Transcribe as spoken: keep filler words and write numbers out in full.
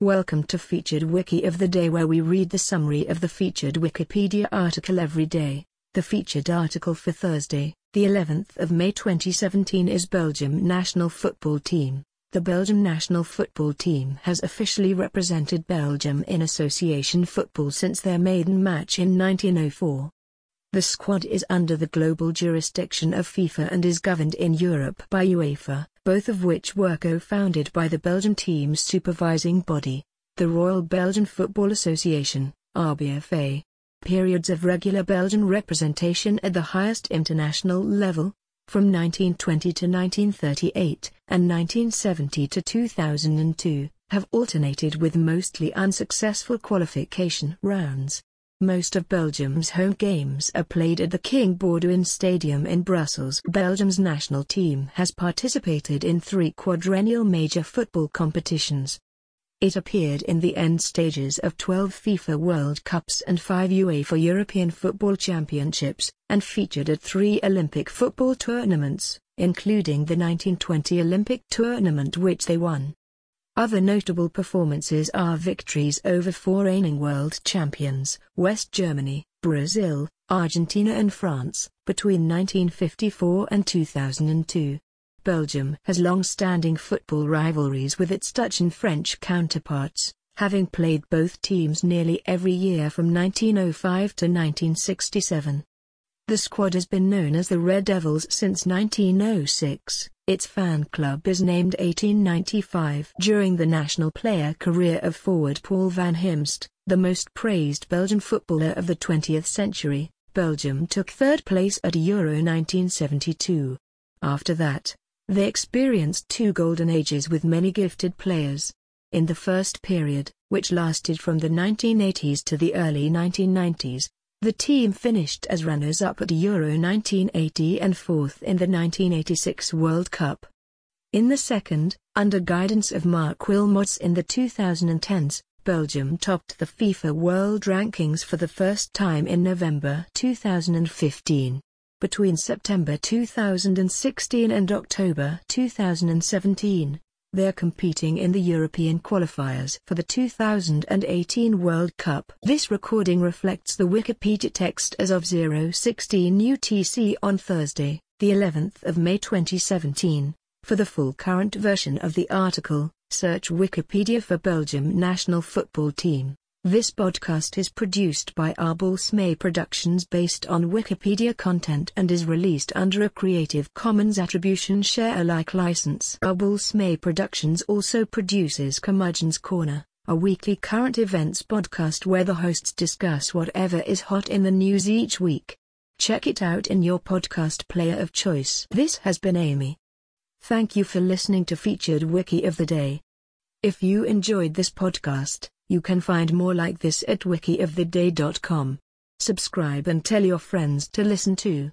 Welcome to Featured Wiki of the Day, where we read the summary of the featured Wikipedia article every day. The featured article for Thursday, the eleventh of May twenty seventeen is Belgium national football team. The Belgium national football team has officially represented Belgium in association football since their maiden match in nineteen oh four. The squad is under the global jurisdiction of FIFA and is governed in Europe by UEFA, both of which were co-founded by the Belgium team's supervising body, the Royal Belgian Football Association, R B F A. Periods of regular Belgian representation at the highest international level, from nineteen twenty to nineteen thirty-eight, and nineteen seventy to two thousand two, have alternated with mostly unsuccessful qualification rounds. Most of Belgium's home games are played at the King Baudouin Stadium in Brussels. Belgium's national team has participated in three quadrennial major football competitions. It appeared in the end stages of twelve FIFA World Cups and five UEFA European Football Championships, and featured at three Olympic football tournaments, including the nineteen twenty Olympic tournament which they won. Other notable performances are victories over four reigning world champions, West Germany, Brazil, Argentina and France, between nineteen fifty-four and two thousand two. Belgium has long-standing football rivalries with its Dutch and French counterparts, having played both teams nearly every year from nineteen oh five to nineteen sixty-seven. The squad has been known as the Red Devils since nineteen oh six. Its fan club is named eighteen ninety-five. During the national player career of forward Paul van Himst, the most praised Belgian footballer of the twentieth century, Belgium took third place at Euro nineteen seventy-two. After that, they experienced two golden ages with many gifted players. In the first period, which lasted from the nineteen eighties to the early nineteen nineties, the team finished as runners-up at Euro nineteen eighty and fourth in the nineteen eighty-six World Cup. In the second, under guidance of Mark Wilmots in the two thousand tens, Belgium topped the FIFA World Rankings for the first time in November two thousand fifteen. Between September two thousand sixteen and October two thousand seventeen, they are competing in the European qualifiers for the two thousand eighteen World Cup. This recording reflects the Wikipedia text as of zero sixteen U T C on Thursday, the eleventh of May twenty seventeen. For the full current version of the article, search Wikipedia for Belgium national football team. This podcast is produced by Arbol-Smay Productions based on Wikipedia content and is released under a Creative Commons Attribution Share Alike license. Arbol-Smay Productions also produces Curmudgeon's Corner, a weekly current events podcast where the hosts discuss whatever is hot in the news each week. Check it out in your podcast player of choice. This has been Amy. Thank you for listening to Featured Wiki of the Day. If you enjoyed this podcast, you can find more like this at wiki of the day dot com. Subscribe and tell your friends to listen too.